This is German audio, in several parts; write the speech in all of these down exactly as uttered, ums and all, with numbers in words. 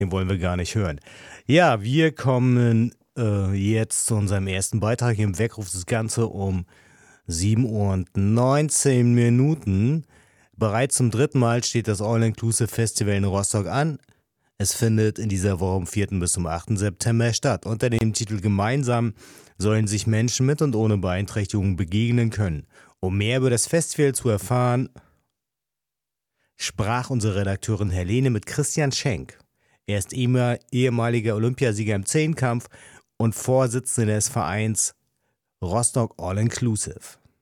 Den wollen wir gar nicht hören. Ja, wir kommen äh, jetzt zu unserem ersten Beitrag. Im Weckruf das Ganze um sieben Uhr und neunzehn Minuten. Bereits zum dritten Mal steht das All-Inclusive Festival in Rostock an. Es findet in dieser Woche vom vierten bis zum achten September statt. Unter dem Titel Gemeinsam sollen sich Menschen mit und ohne Beeinträchtigung begegnen können. Um mehr über das Festival zu erfahren, sprach unsere Redakteurin Helene mit Christian Schenk. Er ist ehemaliger Olympiasieger im Zehnkampf und Vorsitzender des Vereins Rostock All Inclusive.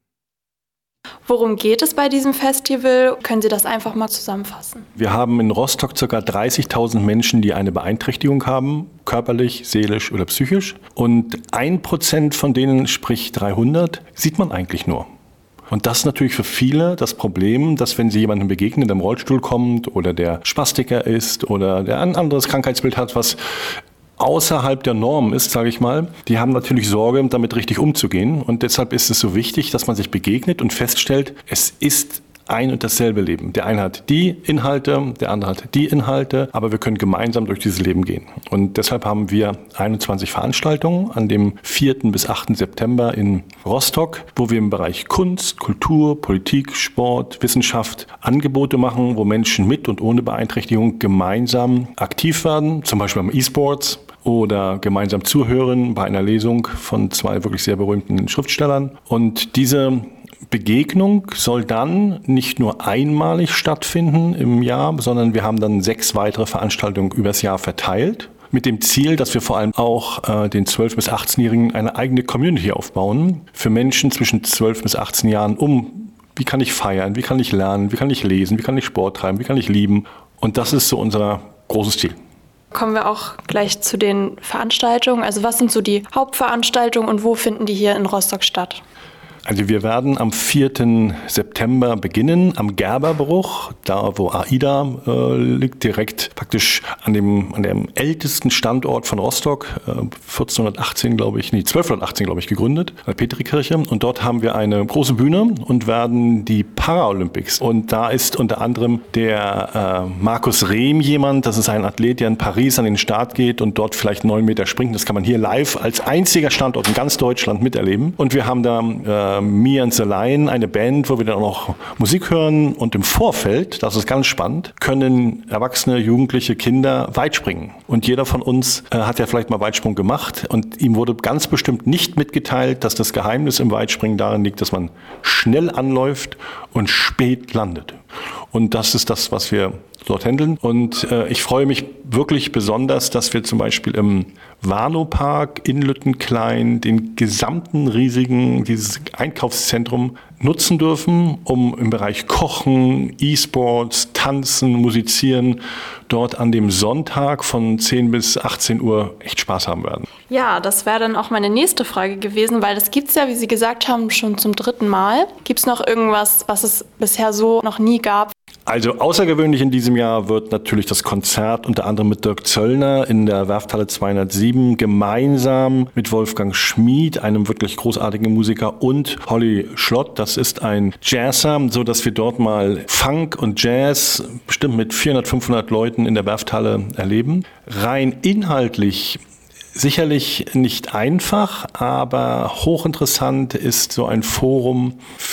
Worum geht es bei diesem Festival? Können Sie das einfach mal zusammenfassen? Wir haben in Rostock ca. dreißigtausend Menschen, die eine Beeinträchtigung haben, körperlich, seelisch oder psychisch. Und ein Prozent von denen, sprich dreihundert, sieht man eigentlich nur. Und das ist natürlich für viele das Problem, dass wenn sie jemandem begegnen, der im Rollstuhl kommt oder der Spastiker ist oder der ein anderes Krankheitsbild hat, was außerhalb der Norm ist, sage ich mal, die haben natürlich Sorge, damit richtig umzugehen. Und deshalb ist es so wichtig, dass man sich begegnet und feststellt, es ist ein und dasselbe Leben. Der eine hat die Inhalte, der andere hat die Inhalte, aber wir können gemeinsam durch dieses Leben gehen. Und deshalb haben wir einundzwanzig Veranstaltungen an dem vierten bis achten September in Rostock, wo wir im Bereich Kunst, Kultur, Politik, Sport, Wissenschaft Angebote machen, wo Menschen mit und ohne Beeinträchtigung gemeinsam aktiv werden, zum Beispiel am E-Sports oder gemeinsam zuhören bei einer Lesung von zwei wirklich sehr berühmten Schriftstellern. Und diese Begegnung soll dann nicht nur einmalig stattfinden im Jahr, sondern wir haben dann sechs weitere Veranstaltungen übers Jahr verteilt. Mit dem Ziel, dass wir vor allem auch äh, den zwölf- bis achtzehnjährigen eine eigene Community aufbauen. Für Menschen zwischen zwölf bis achtzehn Jahren um, wie kann ich feiern, wie kann ich lernen, wie kann ich lesen, wie kann ich Sport treiben, wie kann ich lieben. Und das ist so unser großes Ziel. Kommen wir auch gleich zu den Veranstaltungen. Also was sind so die Hauptveranstaltungen und wo finden die hier in Rostock statt? Also wir werden am vierten September beginnen, am Gerberbruch, da wo AIDA äh, liegt, direkt praktisch an dem, an dem ältesten Standort von Rostock, äh, vierzehnhundertachtzehn, glaube ich, nee, zwölfhundertachtzehn, glaube ich, gegründet, in der Petrikirche. Und dort haben wir eine große Bühne und werden die Paralympics. Und da ist unter anderem der äh, Markus Rehm jemand, das ist ein Athlet, der in Paris an den Start geht und dort vielleicht neun Meter springt. Das kann man hier live als einziger Standort in ganz Deutschland miterleben. Und wir haben da äh, Me and the Lion, eine Band, wo wir dann auch noch Musik hören und im Vorfeld, das ist ganz spannend, können erwachsene, jugendliche Kinder Weitspringen. Und jeder von uns äh, hat ja vielleicht mal Weitsprung gemacht und ihm wurde ganz bestimmt nicht mitgeteilt, dass das Geheimnis im Weitspringen darin liegt, dass man schnell anläuft und spät landet. Und das ist das, was wir dort handeln. Und äh, ich freue mich wirklich besonders, dass wir zum Beispiel im Warnow-Park in Lüttenklein den gesamten riesigen, dieses Einkaufszentrum nutzen dürfen, um im Bereich Kochen, E-Sports, Tanzen, Musizieren dort an dem Sonntag von zehn bis achtzehn Uhr echt Spaß haben werden. Ja, das wäre dann auch meine nächste Frage gewesen, weil das gibt es ja, wie Sie gesagt haben, schon zum dritten Mal. Gibt es noch irgendwas, was es bisher so noch nie gab? Also außergewöhnlich in diesem Jahr wird natürlich das Konzert unter anderem mit Dirk Zöllner in der Werfthalle zweihundertsieben gemeinsam mit Wolfgang Schmid, einem wirklich großartigen Musiker, und Holly Schlott, das ist ein Jazzer, so dass wir dort mal Funk und Jazz bestimmt mit vierhundert, fünfhundert Leuten in der Werfthalle erleben. Rein inhaltlich sicherlich nicht einfach, aber hochinteressant ist so ein Forum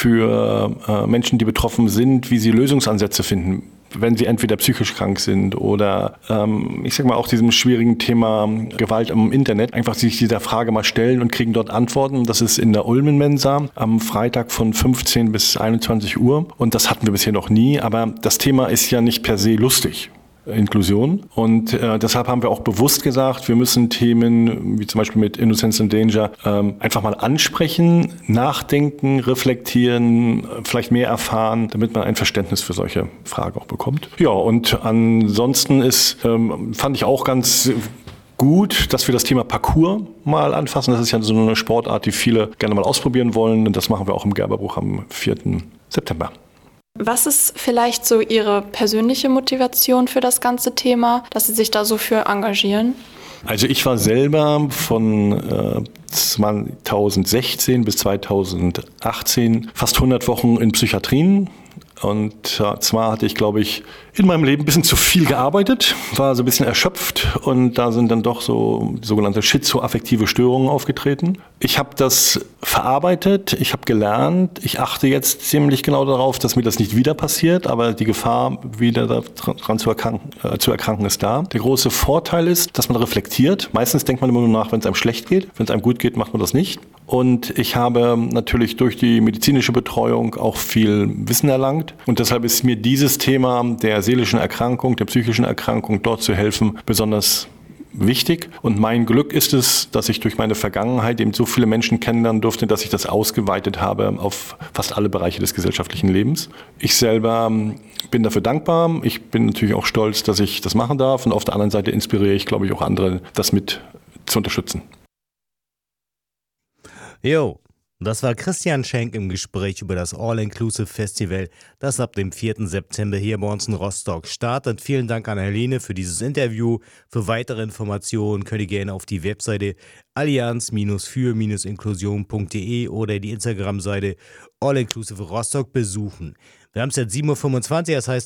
für äh, Menschen, die betroffen sind, wie sie Lösungsansätze finden, wenn sie entweder psychisch krank sind oder ähm, ich sag mal auch diesem schwierigen Thema Gewalt im Internet, einfach sich dieser Frage mal stellen und kriegen dort Antworten. Das ist in der Ulmen-Mensa am Freitag von fünfzehn bis einundzwanzig Uhr und das hatten wir bisher noch nie, aber das Thema ist ja nicht per se lustig. Inklusion. Und äh, deshalb haben wir auch bewusst gesagt, wir müssen Themen wie zum Beispiel mit Innocence in Danger ähm, einfach mal ansprechen, nachdenken, reflektieren, vielleicht mehr erfahren, damit man ein Verständnis für solche Fragen auch bekommt. Ja, und ansonsten ist, ähm, fand ich auch ganz gut, dass wir das Thema Parkour mal anfassen. Das ist ja so eine Sportart, die viele gerne mal ausprobieren wollen. Und das machen wir auch im Gerberbruch am vierten September. Was ist vielleicht so Ihre persönliche Motivation für das ganze Thema, dass Sie sich da so für engagieren? Also ich war selber von äh, zweitausendsechzehn bis zweitausendachtzehn fast hundert Wochen in Psychiatrien Und zwar hatte ich, glaube ich, in meinem Leben ein bisschen zu viel gearbeitet, war so ein bisschen erschöpft und da sind dann doch so sogenannte schizoaffektive Störungen aufgetreten. Ich habe das verarbeitet, ich habe gelernt, ich achte jetzt ziemlich genau darauf, dass mir das nicht wieder passiert, aber die Gefahr, wieder daran zu erkranken, äh, zu erkranken, ist da. Der große Vorteil ist, dass man reflektiert. Meistens denkt man immer nur nach, wenn es einem schlecht geht. Wenn es einem gut geht, macht man das nicht. Und ich habe natürlich durch die medizinische Betreuung auch viel Wissen erlangt. Und deshalb ist mir dieses Thema der seelischen Erkrankung, der psychischen Erkrankung, dort zu helfen, besonders wichtig. Und mein Glück ist es, dass ich durch meine Vergangenheit eben so viele Menschen kennenlernen durfte, dass ich das ausgeweitet habe auf fast alle Bereiche des gesellschaftlichen Lebens. Ich selber bin dafür dankbar. Ich bin natürlich auch stolz, dass ich das machen darf. Und auf der anderen Seite inspiriere ich, glaube ich, auch andere, das mit zu unterstützen. Jo, das war Christian Schenk im Gespräch über das All-Inclusive Festival, das ab dem vierten September hier bei uns in Rostock startet. Vielen Dank an Helene für dieses Interview. Für weitere Informationen könnt ihr gerne auf die Webseite allianz für inklusion punkt de oder die Instagram-Seite All-Inclusive Rostock besuchen. Wir haben es jetzt sieben Uhr fünfundzwanzig, das heißt,